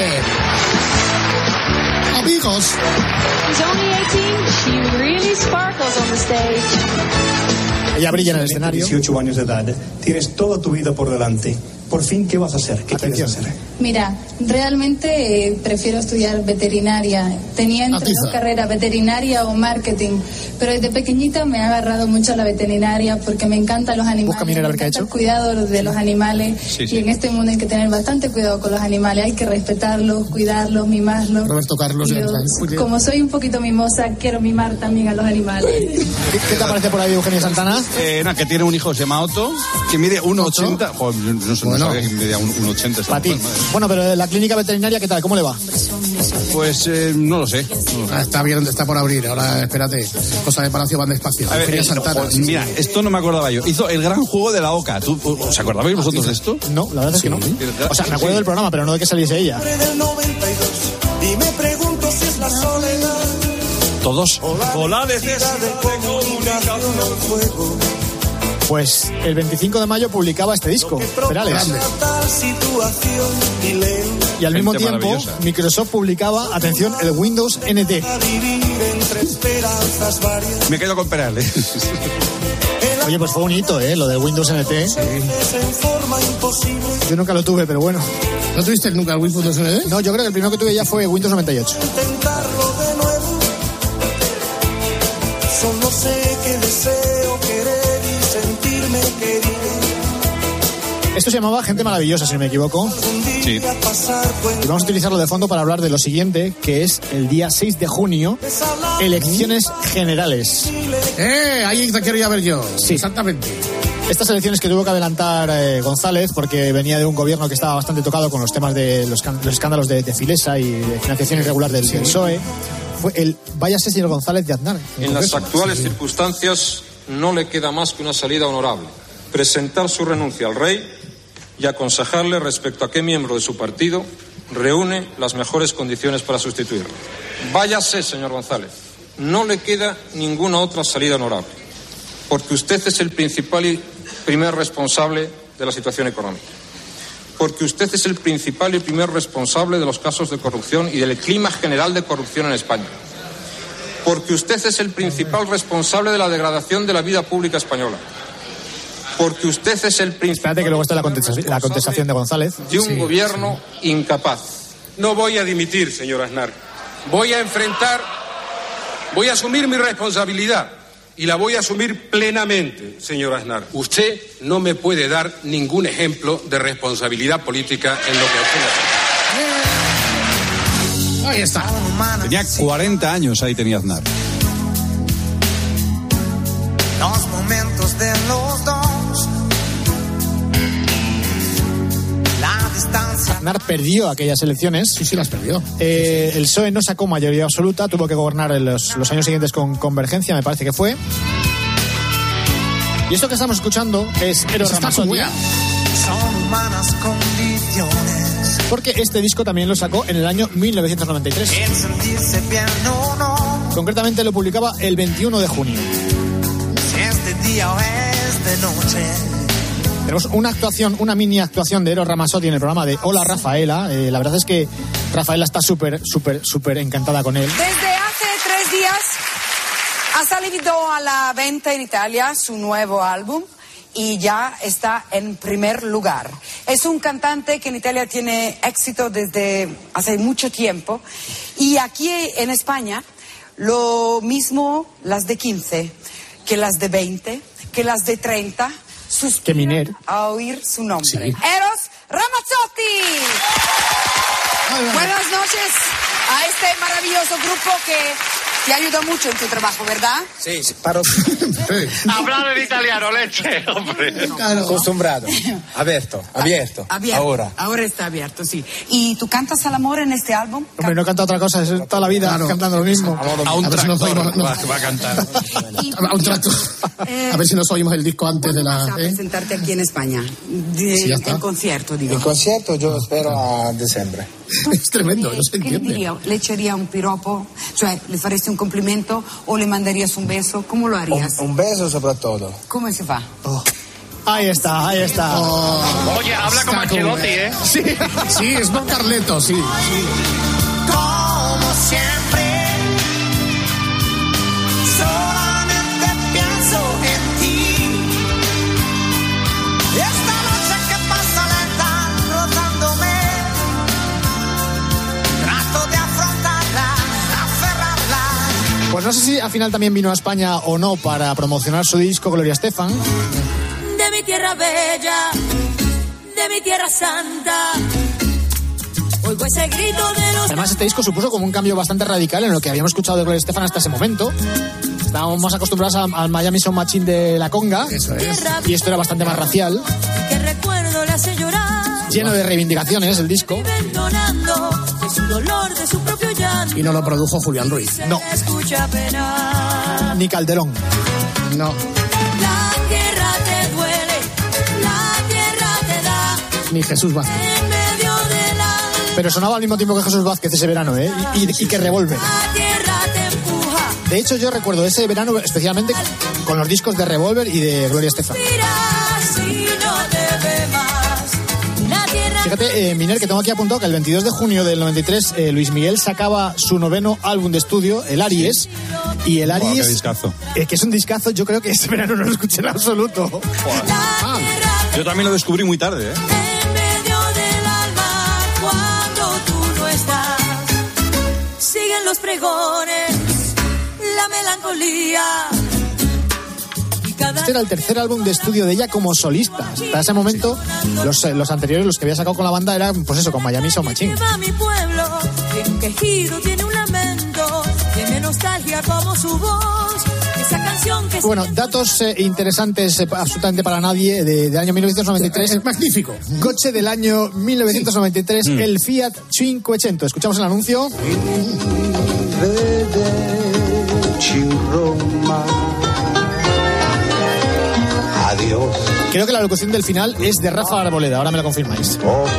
Amigos.
She's only 18. She really sparkles on the stage.
Ella brilla en el escenario.
18 años de edad. Tienes toda tu vida por delante. Por fin, ¿qué vas a hacer? ¿Qué quieres hacer?
Mira, realmente prefiero estudiar veterinaria. Tenía entre dos carreras, veterinaria o marketing. Pero desde pequeñita me ha agarrado mucho la veterinaria porque me encantan los animales. Me encanta el cuidado de los animales.
Sí.
Y en este mundo hay que tener bastante cuidado con los animales. Hay que respetarlos, cuidarlos, mimarlos.
Roberto Carlos.
Como soy un poquito mimosa, quiero mimar también a los animales.
¿Qué te aparece por ahí, Eugenia Santana?
Que tiene un hijo, se llama Otto, que mide 1,80. Joder, no sabía que medía 1,80.
Para ti. Bueno, pero la clínica veterinaria, ¿qué tal? ¿Cómo le va?
Pues no lo sé.
Está bien, está por abrir. Ahora, espérate. Cosas de Palacio van despacio.
A ver, mira, esto no me acordaba yo. Hizo el gran juego de la Oca. ¿Os acordabais vosotros de esto?
No, la verdad es que no. O sea, me acuerdo del programa, pero no de que saliese ella.
Y me pregunto si es la soledad.
Todos.
O la necesidad de comunicación al fuego.
Pues el 25 de mayo publicaba este disco, Perales. Y al mismo tiempo, Microsoft publicaba, atención, el Windows NT.
Me quedo con Perales.
Oye, pues fue un hito, lo del Windows NT. Sí. Yo nunca lo tuve, pero bueno.
¿No tuviste nunca el Windows NT?
No, yo creo que el primero que tuve ya fue Windows 98.
Solo sé que deseo querer y sentirme querido.
Esto se llamaba Gente Maravillosa, si no me equivoco.
Sí.
Y vamos a utilizarlo de fondo para hablar de lo siguiente, que es el día 6 de junio, elecciones generales.
Ahí te quiero ir a ver yo.
Sí.
Exactamente.
Estas elecciones que tuvo que adelantar González porque venía de un gobierno que estaba bastante tocado con los temas de los escándalos de Filesa y de financiación irregular del PSOE. Fue el váyase señor González de Aznar.
En las actuales circunstancias no le queda más que una salida honorable: presentar su renuncia al rey y aconsejarle respecto a qué miembro de su partido reúne las mejores condiciones para sustituirlo. Váyase, señor González. No le queda ninguna otra salida honorable, porque usted es el principal y primer responsable de la situación económica, porque usted es el principal y primer responsable de los casos de corrupción y del clima general de corrupción en España, porque usted es el principal responsable de la degradación de la vida pública española, porque usted es el principal...
Espérate que luego está la contestación de González.
De un gobierno incapaz.
No voy a dimitir, señor Aznar. Voy a asumir mi responsabilidad y la voy a asumir plenamente, señor Aznar. Usted no me puede dar ningún ejemplo de responsabilidad política en lo que usted hace.
Ahí está.
Tenía 40 años, ahí tenía Aznar.
Los momentos de los dos. La distancia.
Aznar perdió aquellas elecciones.
Sí, las perdió.
El PSOE no sacó mayoría absoluta, tuvo que gobernar en los años siguientes con Convergencia, me parece que fue. Y esto que estamos escuchando es Eros Ramazzotti.
Son humanas condiciones.
Porque este disco también lo sacó en el año 1993.
El sentirse bien o no.
Concretamente lo publicaba el 21 de junio.
Si es de día o es de noche.
Tenemos una mini actuación de Eros Ramazzotti en el programa de Hola Rafaela. La verdad es que Rafaela está súper encantada con él.
Desde hace 3 días ha salido a la venta en Italia su nuevo álbum y ya está en primer lugar. Es un cantante que en Italia tiene éxito desde hace mucho tiempo y aquí en España lo mismo las de 15 que las de 20, que las de 30.
Que Miner.
A oír su nombre.
Sí.
Eros Ramazzotti. Buenas noches a este maravilloso grupo que te ayuda mucho en tu trabajo, ¿verdad?
Sí, para...
Hablar en italiano, leche, hombre.
Claro. Acostumbrado. Abierto.
Ahora está abierto, sí. ¿Y tú cantas al amor en este álbum?
Hombre, no canta otra cosa, es toda la vida cantando lo mismo.
A un tractor va a cantar.
A un tractor. A ver si nos oímos el disco antes de la...
Vas a presentarte aquí en España. El concierto, digo.
El concierto yo espero a diciembre.
Es tremendo, no se
¿Qué
entiende.
le diría? ¿Le echaría un piropo? Cioè, ¿le faresti un complimento o le mandarías un beso? ¿Cómo lo harías?
Un beso sobre todo.
¿Cómo se fa?
Ahí está.
Oye, habla como Ancelotti, ¿eh?
Sí, es Don Carleto, sí.
Como siempre. Solamente pienso en ti. Esta noche que pasa lenta rozándome. Trato de afrontarla, aferrarla.
Pues no sé si al final también vino a España o no para promocionar su disco Gloria Estefan.
De mi tierra bella, de mi tierra santa. Oigo ese grito de los...
Además, este disco supuso como un cambio bastante radical en lo que habíamos escuchado de Gloria Estefan hasta ese momento. Estábamos más acostumbrados al Miami Sound Machine de la conga.
Eso es.
Y esto era bastante más racial.
Que recuerdo le hace llorar.
Lleno de reivindicaciones el disco.
Entonando de su dolor, de su propio llanto.
Y no lo produjo Julián Ruiz.
No.
Escucha pena.
Ni Calderón.
No.
La tierra te duele, la tierra te da.
Ni Jesús Vázquez.
En medio del alma.
Pero sonaba al mismo tiempo que Jesús Vázquez ese verano, ¿eh? Y que Revolver.
La tierra te empuja.
De hecho, yo recuerdo ese verano especialmente con los discos de Revolver y de Gloria Estefan. Fíjate, Miner, que tengo aquí apuntado que el 22 de junio del 93 Luis Miguel sacaba su 9º álbum de estudio, el Aries. Y el Aries,
qué discazo.
Que es un discazo, yo creo que este verano no lo escuché en absoluto.
Yo también lo descubrí muy tarde, ¿eh?
En medio del alma, cuando tú no estás, siguen los pregones, la melancolía.
Este era el tercer álbum de estudio de ella como solista. Hasta ese momento, los anteriores, los que había sacado con la banda, eran, pues eso, con Miami Sound Machine.
Mi pueblo tiene un quejido, tiene un lamento, tiene nostalgia como su voz. Esa canción
Bueno, datos interesantes absolutamente para nadie del año 1993.
Es magnífico.
Coche del año 1993, el Fiat 500. Escuchamos el anuncio.
Adiós.
Creo que la locución del final es de Rafa Arboleda, ahora me lo confirmáis.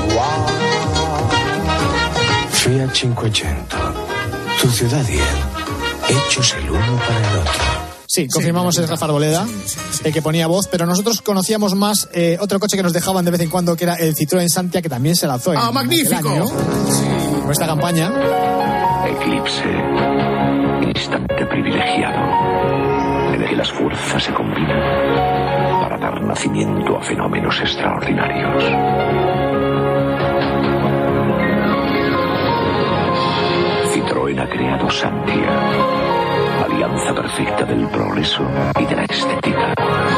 Fiat 500. Tu ciudad y él, hechos el uno para el otro.
Sí, confirmamos, es Rafa Arboleda, el que ponía voz, pero nosotros conocíamos más otro coche que nos dejaban de vez en cuando, que era el Citroën Santia, que también se lanzó en
magnífico.
Año, con esta campaña.
Eclipse, instante privilegiado en el que las fuerzas se combinan para dar nacimiento a fenómenos extraordinarios. Citroën ha creado Santia, alianza perfecta del progreso y de la estética.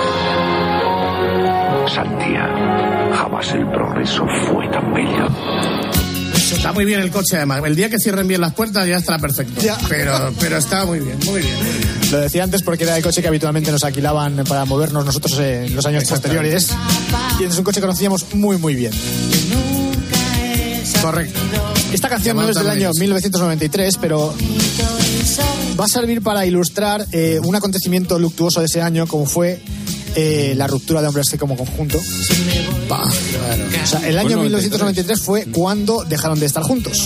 Santia, jamás el progreso fue tan bello.
Está muy bien el coche, además. El día que cierren bien las puertas ya estará perfecto. Ya. Pero está muy bien, muy bien.
Lo decía antes porque era el coche que habitualmente nos alquilaban para movernos nosotros en los años posteriores. Y es un coche que conocíamos muy, muy bien.
Correcto.
Esta canción no es del año 1993, pero va a servir para ilustrar un acontecimiento luctuoso de ese año, como fue la ruptura de Hombres G como conjunto.
Claro.
O sea, el año 1993 fue cuando dejaron de estar juntos.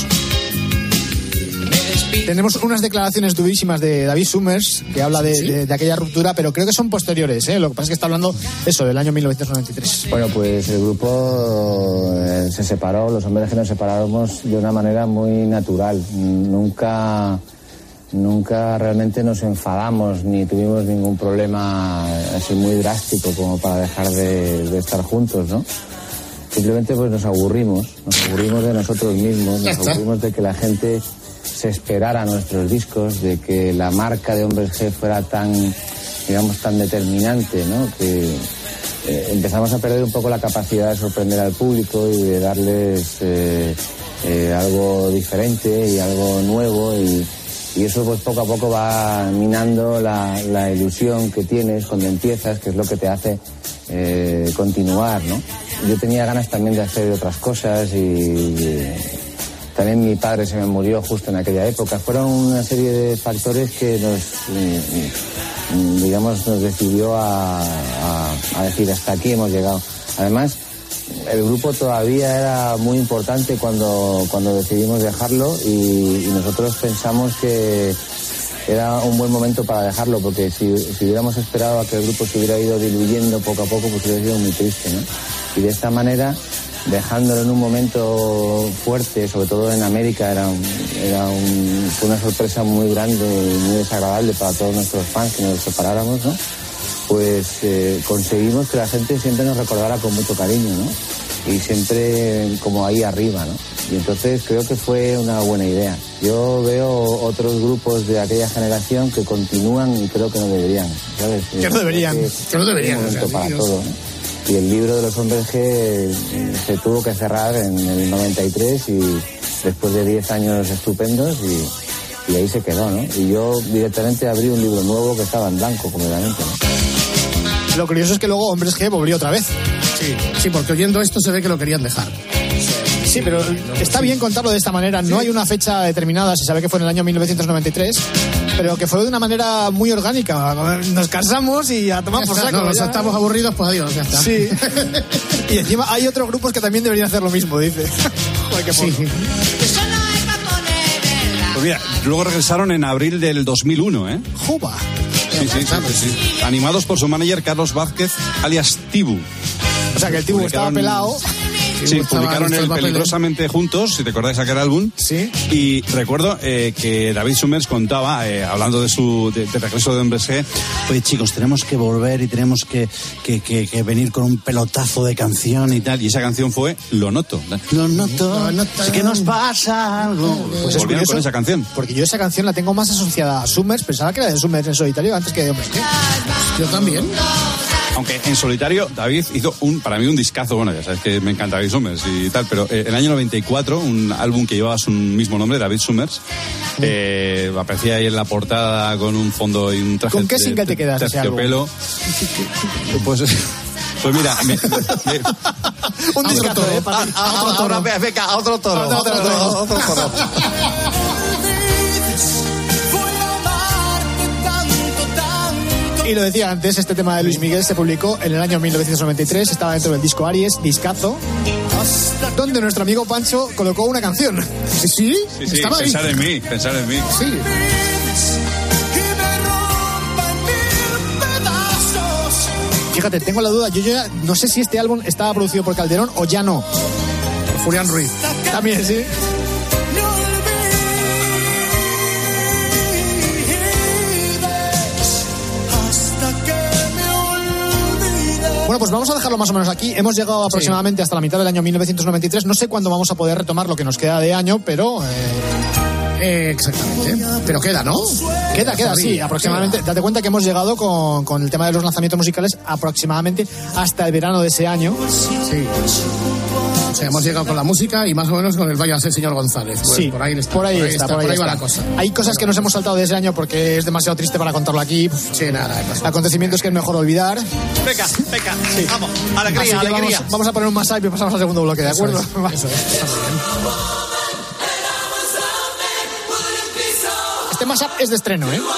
Tenemos unas declaraciones durísimas de David Summers, que habla de aquella ruptura, pero creo que son posteriores, ¿eh? Lo que pasa es que está hablando eso, del año 1993.
Bueno, pues el grupo se separó, los Hombres G nos separamos de una manera muy natural. Nunca realmente nos enfadamos ni tuvimos ningún problema así muy drástico como para dejar de estar juntos, ¿no? Simplemente pues nos aburrimos de nosotros mismos, nos aburrimos de que la gente se esperara nuestros discos, de que la marca de Hombres G fuera tan determinante, ¿no? Que empezamos a perder un poco la capacidad de sorprender al público y de darles algo diferente y algo nuevo, y eso pues poco a poco va minando la ilusión que tienes cuando empiezas, que es lo que te hace continuar, ¿no? Yo tenía ganas también de hacer otras cosas y también mi padre se me murió justo en aquella época. Fueron una serie de factores que nos decidió a decir hasta aquí hemos llegado. Además, el grupo todavía era muy importante cuando decidimos dejarlo y nosotros pensamos que era un buen momento para dejarlo, porque si hubiéramos esperado a que el grupo se hubiera ido diluyendo poco a poco, pues hubiera sido muy triste, ¿no? Y de esta manera, dejándolo en un momento fuerte, sobre todo en América, fue una sorpresa muy grande y muy desagradable para todos nuestros fans que nos separáramos, ¿no? Pues conseguimos que la gente siempre nos recordara con mucho cariño, ¿no? Y siempre como ahí arriba, ¿no? Y entonces creo que fue una buena idea. Yo veo otros grupos de aquella generación que continúan y creo que no deberían, ¿sabes?
Que no deberían.
Que no deberían. Un momento para todo, ¿no? Y el libro de los Hombres G se tuvo que cerrar en el 93 y después de 10 años estupendos y ahí se quedó, ¿no? Y yo directamente abrí un libro nuevo que estaba en blanco completamente, ¿no?
Lo curioso es que luego Hombres G volvió otra vez.
Sí, porque oyendo esto se ve que lo querían dejar.
Sí, pero está bien contarlo de esta manera. No hay una fecha determinada, se sabe que fue en el año 1993, pero que fue de una manera muy orgánica. Nos casamos y a tomar por saco.
Estamos aburridos, pues adiós, ya está.
Sí. Y encima hay otros grupos que también deberían hacer lo mismo, dice. Joder, qué
sí.
Pues mira, luego regresaron en abril del 2001, ¿eh?
¡Juba!
Sí. Animados por su manager Carlos Vázquez, alias Tibu.
O sea que el Tibu estaba pelado.
Sí, publicaron el Peligrosamente Juntos, si te acordáis aquel álbum.
Sí.
Y recuerdo que David Summers contaba, hablando de regreso de Hombres G, oye chicos, tenemos que volver y tenemos que venir con un pelotazo de canción y tal. Y esa canción fue Lo Noto. Lo noto, es que nos pasa algo. Pues volvieron con esa canción.
Porque yo esa canción la tengo más asociada a Summers, pensaba que era de Summers en solitario antes que de Hombres G.
Yo también.
Aunque en solitario David hizo para mí un discazo. Bueno, ya sabes que me encanta David Summers y tal, pero en el año 94 un álbum que llevaba su mismo nombre, David Summers, aparecía ahí en la portada con un fondo y un traje.
¿Con qué single te quedas ese álbum?
Terciopelo. Pues mira,
un discazo,
ahora venga, a otro toro.
Y lo decía antes, este tema de Luis Miguel se publicó en el año 1993, estaba dentro del disco Aries, discazo, donde nuestro amigo Pancho colocó una canción.
Sí, estaba pensar ahí. Pensar en mí.
Sí. Fíjate, tengo la duda, yo ya no sé si este álbum estaba producido por Calderón o ya no.
Por Julián Ruiz.
También, sí. Bueno, pues vamos a dejarlo más o menos aquí. Hemos llegado aproximadamente hasta la mitad del año 1993. No sé cuándo vamos a poder retomar lo que nos queda de año, pero...
exactamente. Pero queda, ¿no?
Queda, sí, aproximadamente. Date cuenta que hemos llegado con el tema de los lanzamientos musicales aproximadamente hasta el verano de ese año.
Sí. O sea, hemos llegado con la música y más o menos con el Vaya a ser señor González. Pues
sí,
por ahí está.
Por ahí
va la cosa.
Hay cosas que nos hemos saltado de ese año porque es demasiado triste para contarlo aquí.
Sí, nada.
Acontecimientos que es mejor olvidar.
Venga,
sí.
Vamos, alegría.
Vamos a poner un mashup y pasamos al segundo bloque, ¿de acuerdo?
Eso es, está muy bien.
Este mashup es de estreno, ¿eh?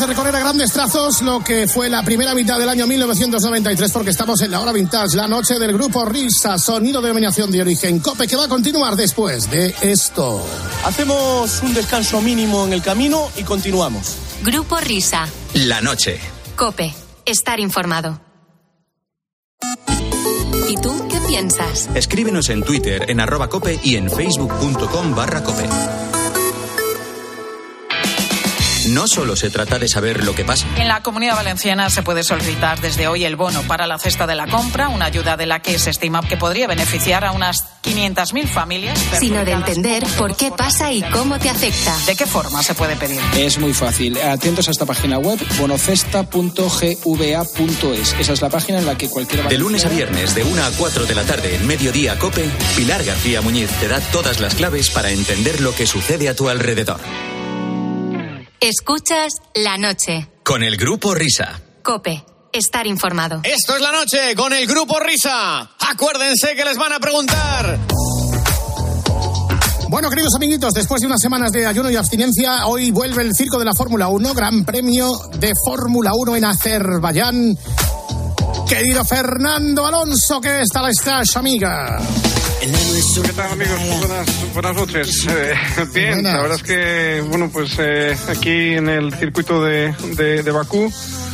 de recorrer a grandes trazos lo que fue la primera mitad del año 1993, porque estamos en la hora vintage, la noche del Grupo Risa, sonido de dominación de origen COPE, que va a continuar después de esto.
Hacemos un descanso mínimo en el camino y continuamos.
Grupo Risa.
La noche.
COPE. Estar informado. ¿Y tú qué piensas?
Escríbenos en Twitter, en @cope y en facebook.com/cope. No solo se trata de saber lo que pasa.
En la Comunidad Valenciana se puede solicitar desde hoy el bono para la cesta de la compra, una ayuda de la que se estima que podría beneficiar a unas 500.000 familias.
Sino de entender por qué pasa y cómo te afecta.
¿De qué forma se puede pedir?
Es muy fácil. Atentos a esta página web, bonocesta.gva.es. Esa es la página en la que cualquier...
De lunes a viernes, de 1 a 4 de la tarde, en Mediodía COPE, Pilar García Muñiz te da todas las claves para entender lo que sucede a tu alrededor.
Escuchas La Noche.
Con el Grupo Risa.
COPE. Estar informado.
Esto es La Noche con el Grupo Risa. Acuérdense que les van a preguntar.
Bueno, queridos amiguitos, después de unas semanas de ayuno y abstinencia, hoy vuelve el circo de la Fórmula 1, Gran Premio de Fórmula 1 en Azerbaiyán. Querido Fernando Alonso, ¿qué tal estás, amiga?
¿Qué tal, amigos? Buenas noches. Bien, la verdad es que, bueno, pues aquí en el circuito de Bakú,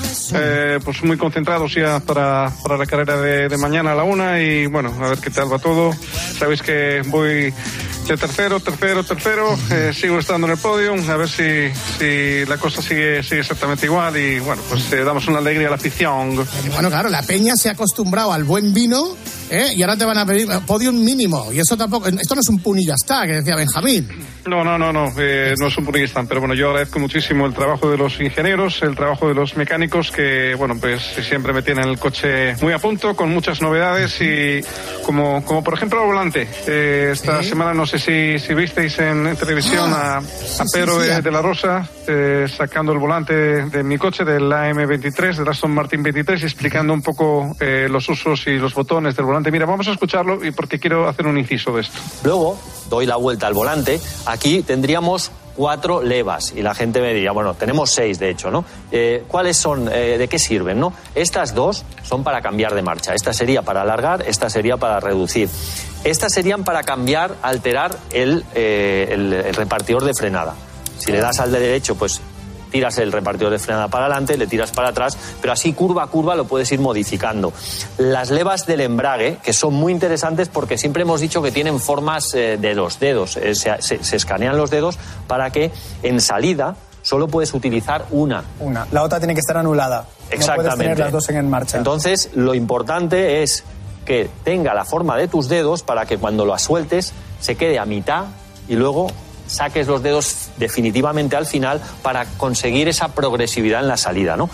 pues muy concentrados ya para la carrera de mañana a la 1 y, bueno, a ver qué tal va todo. Sabéis que voy de tercero, sigo estando en el podio, a ver si la cosa sigue exactamente igual y, bueno, pues damos una alegría a la afición.
Bueno, claro, la peña se ha acostumbrado al buen vino, y ahora te van a pedir podium mínimo, y eso tampoco, esto no es un pun y ya está, que decía Benjamín.
No es un pun y ya está, pero bueno, yo agradezco muchísimo el trabajo de los ingenieros, el trabajo de los mecánicos que, bueno, pues siempre me tienen el coche muy a punto, con muchas novedades y como por ejemplo el volante. Esta semana no sé si visteis en televisión a Pedro de la Rosa sacando el volante de mi coche, del AM23, del Aston Martin 23, y explicando un poco los usos y los botones del volante. Mira, vamos a escucharlo y porque quiero hacer un inciso de esto.
Luego doy la vuelta al volante. Aquí tendríamos 4 levas y la gente me diría, bueno, tenemos 6 de hecho, ¿no? ¿Cuáles son? ¿De qué sirven, no? Estas 2 son para cambiar de marcha. Esta sería para alargar, esta sería para reducir. Estas serían para cambiar, alterar el repartidor de frenada. Si le das al de derecho, pues tiras el repartidor de frenada para adelante, le tiras para atrás, pero así curva a curva lo puedes ir modificando. Las levas del embrague, que son muy interesantes porque siempre hemos dicho que tienen formas de los dedos, se escanean los dedos para que en salida solo puedes utilizar una.
La otra tiene que estar anulada.
Exactamente.
No puedes tener las dos en marcha.
Entonces, lo importante es que tenga la forma de tus dedos para que cuando lo sueltes se quede a mitad y luego saques los dedos definitivamente al final para conseguir esa progresividad en la salida, ¿no?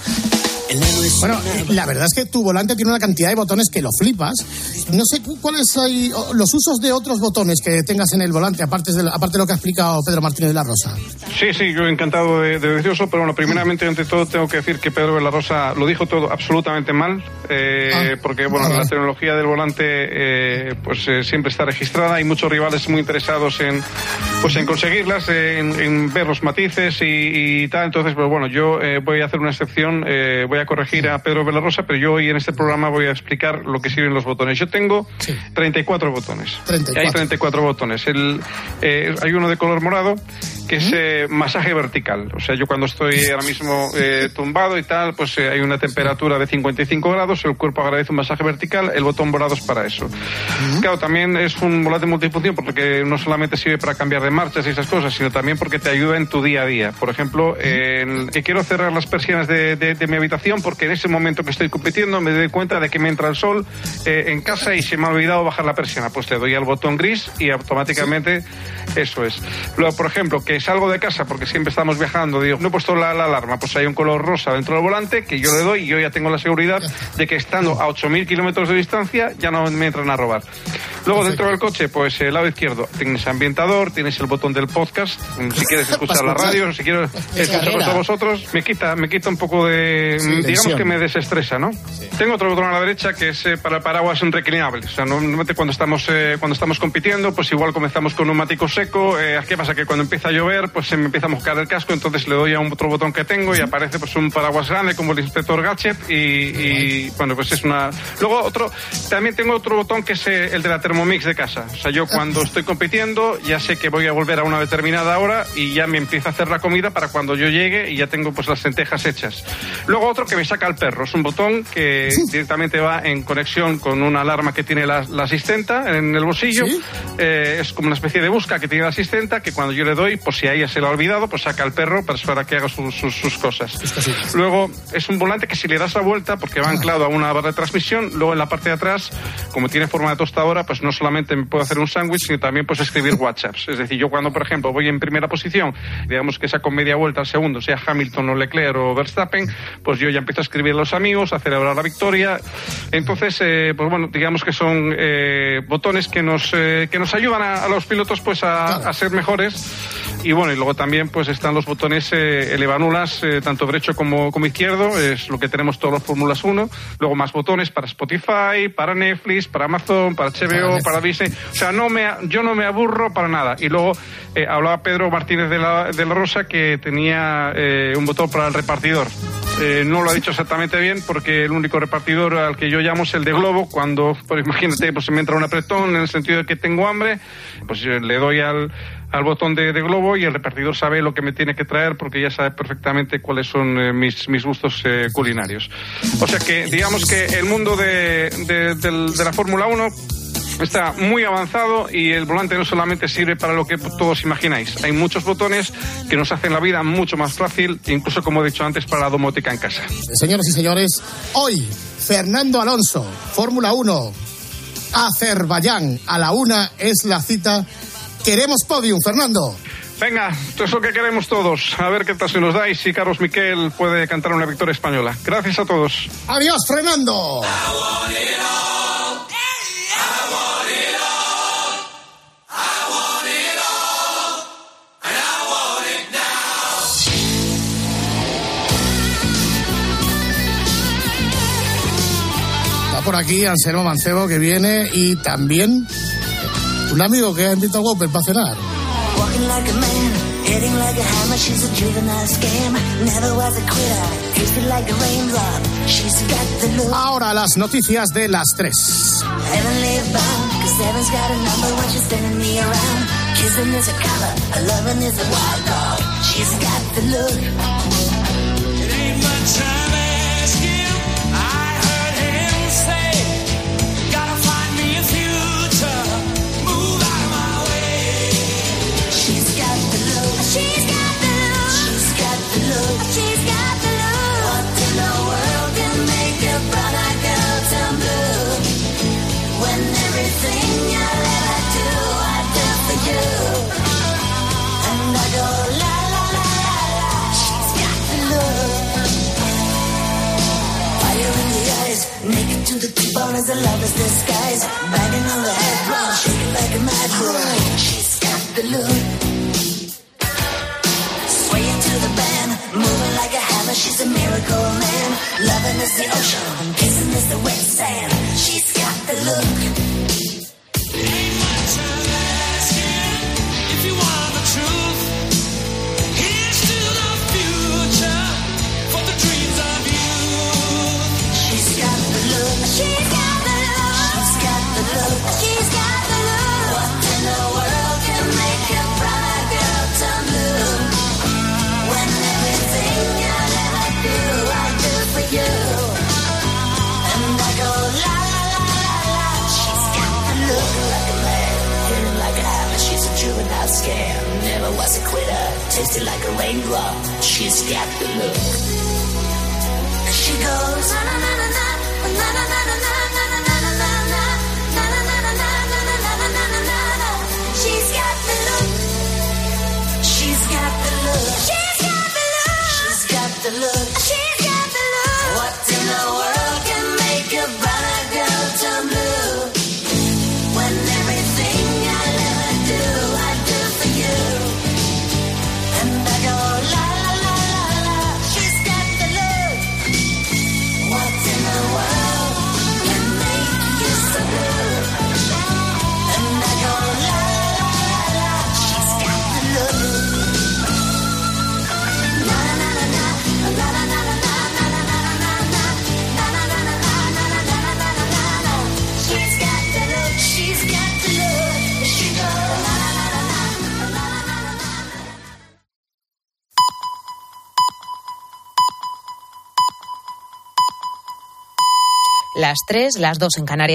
Bueno, la verdad es que tu volante tiene una cantidad de botones que lo flipas. No sé cuáles son los usos de otros botones que tengas en el volante, aparte de lo que ha explicado Pedro Martínez de la Rosa.
Sí, yo encantado de decirlo, pero bueno, primeramente, ante todo, tengo que decir que Pedro de la Rosa lo dijo todo absolutamente mal, porque, bueno, la tecnología del volante, siempre está registrada. Hay muchos rivales muy interesados en conseguirlas, en ver los matices y tal. Entonces, pues bueno, yo voy a hacer una excepción, voy a corregir a Pedro de la Rosa, pero yo hoy en este programa voy a explicar lo que sirven los botones. Yo tengo 34 botones. Hay 34 botones. Hay uno de color morado que es masaje vertical. O sea, yo cuando estoy ahora mismo tumbado y tal, pues hay una temperatura de 55 grados, el cuerpo agradece un masaje vertical, el botón morado es para eso. Claro, también es un volante multifunción porque no solamente sirve para cambiar de marchas y esas cosas, sino también porque te ayuda en tu día a día. Por ejemplo, que quiero cerrar las persianas de mi habitación porque en ese momento que estoy compitiendo me doy cuenta de que me entra el sol en casa y se me ha olvidado bajar la persiana. Pues te doy al botón gris y automáticamente eso es. Luego, por ejemplo, que salgo de casa porque siempre estamos viajando, digo, no he puesto la alarma, pues hay un color rosa dentro del volante que yo le doy y yo ya tengo la seguridad de que estando a 8.000 kilómetros de distancia ya no me entran a robar. Luego dentro del coche, pues el lado izquierdo tienes ambientador, tienes el botón del podcast, si quieres escuchar la radio, si quiero escucharos a vosotros, me quita un poco de, digamos que me desestresa, ¿no? Sí. Tengo otro botón a la derecha que es para paraguas reclinables, o sea, normalmente cuando estamos compitiendo, pues igual comenzamos con neumático seco, ¿qué pasa? Que cuando empieza a llover, pues se me empieza a mojar el casco, entonces le doy a otro botón que tengo y aparece pues un paraguas grande como el inspector Gadget y bueno, pues es una... Luego también tengo otro botón que es el de la Thermomix de casa, o sea, yo cuando estoy compitiendo ya sé que voy a volver a una determinada hora y ya me empieza a hacer la comida para cuando yo llegue y ya tengo pues las lentejas hechas. Luego otro que me saca el perro, es un botón que directamente va en conexión con una alarma que tiene la asistenta en el bolsillo. ¿Sí? Es como una especie de busca que tiene la asistenta que cuando yo le doy, pues si a ella se lo ha olvidado, pues saca el perro para que haga sus cosas. Luego es un volante que si le das la vuelta, porque va anclado a una barra de transmisión, luego en la parte de atrás, como tiene forma de tostadora, pues no solamente me puedo hacer un sándwich, sino también pues escribir WhatsApps. Es decir, yo cuando, por ejemplo, voy en primera posición, digamos que saco media vuelta al segundo, sea Hamilton o Leclerc o Verstappen, pues yo ya empiezo a escribir a los amigos, a celebrar la victoria. Entonces, pues bueno, digamos que son botones que nos ayudan a los pilotos pues a ser mejores. Y bueno, y luego también pues están los botones elevanulas, tanto derecho como izquierdo, es lo que tenemos todos los Fórmulas 1. Luego más botones para Spotify, para Netflix, para Amazon, para HBO, para Disney. O sea, yo no me aburro para nada. Y luego hablaba Pedro Martínez de la Rosa que tenía un botón para el repartidor. No lo ha dicho exactamente bien porque el único repartidor al que yo llamo es el de Globo. Cuando, pues imagínate, pues se me entra un apretón en el sentido de que tengo hambre, pues yo le doy al botón de Globo y el repartidor sabe lo que me tiene que traer porque ya sabe perfectamente cuáles son mis gustos culinarios. O sea que digamos que el mundo de la Fórmula 1 está muy avanzado y el volante no solamente sirve para lo que todos imagináis. Hay muchos botones que nos hacen la vida mucho más fácil, incluso como he dicho antes, para la domótica en casa.
Señoras y señores, hoy Fernando Alonso, Fórmula 1, Azerbaiyán, a la 1 es la cita. Queremos podium, Fernando.
Venga, esto es lo que queremos todos. A ver qué tal se nos da y si Carlos Miquel puede cantar una victoria española. Gracias a todos.
Adiós, Fernando. Por aquí Anselmo Mancebo que viene y también un amigo que ha invitado a Whopper para cenar. Ahora las noticias de las 3.
Naked to the T-bone as a lover's disguise. Banging on the head drum, shaking like a mad bull. She's got the look. Swaying to the band, moving like a hammer. She's a miracle man. Loving is the ocean, kissing is the wet sand. She's got the look. Ain't much of asking if you want the truth. Here's to the future for the dreams of you. She's got the look. She's got the look. She's got the look. She's got the look. What in the world can make a bright girl turn blue? When everything you'll ever do, I do for you. And I go la la la la la. She's got the look like a man, hitting like a hammer. She's a juvenile scam. Never was a quitter, tasted like a raindrop. She's got the look. She goes na na na na na na na na na na na na na na na. She's got the look. She's got the look. She's got the look. She's got the look. She's got the look. What in the world can make a brown girl turn blue? When
las 3, las 2 en Canarias.